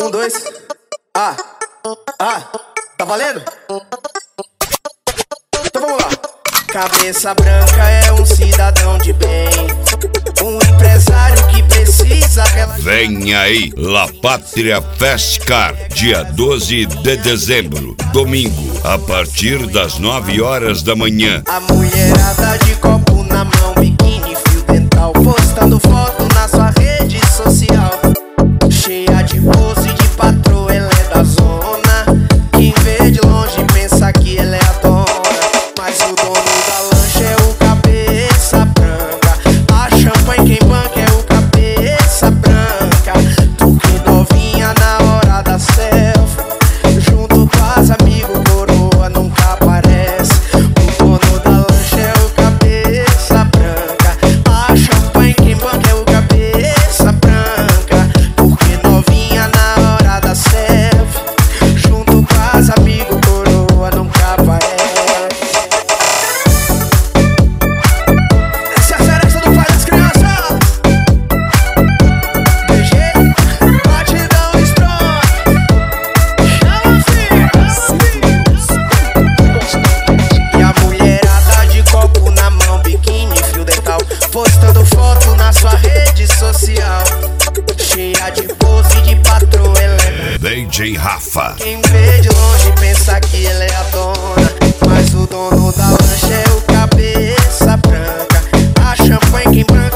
Um, dois. Tá valendo? Então vamos lá. Cabeça branca é um cidadão de bem, um empresário que precisa relaxar. Vem aí, La Pátria Festcar, dia 12 de dezembro, domingo, a partir das 9 horas da manhã. A mulherada de copo na mão, biquíni, fio dental, postando foto na sua rede social. Cheia de pose de patroa, ela é da zona. Quem vê de longe pensa que ela é a dona, mas o dono da lancha é o cabeça branca. A champanhe quem banca é o cabeça branca. Tu que novinha na hora da selfie, junto com as amigos, coroa nunca aparece. O dono da lancha é o cabeça branca. A champanhe quem banca é o cabeça branca. Tu que novinha na hora da selfie, junto com as amigos, coroa nunca aparece. Essa é a festa do pai das crianças. DG, batidão strong. Chama, filho. E a mulherada de copo na mão, biquíni, fio dental, postando foto na sua rede social. Cheia de pose de patroa, ela é. DJ Rafa. Quem vê de longe pensa que ela é a dona, mas o dono da lancha é o cabeça branca. A champanhe quem branca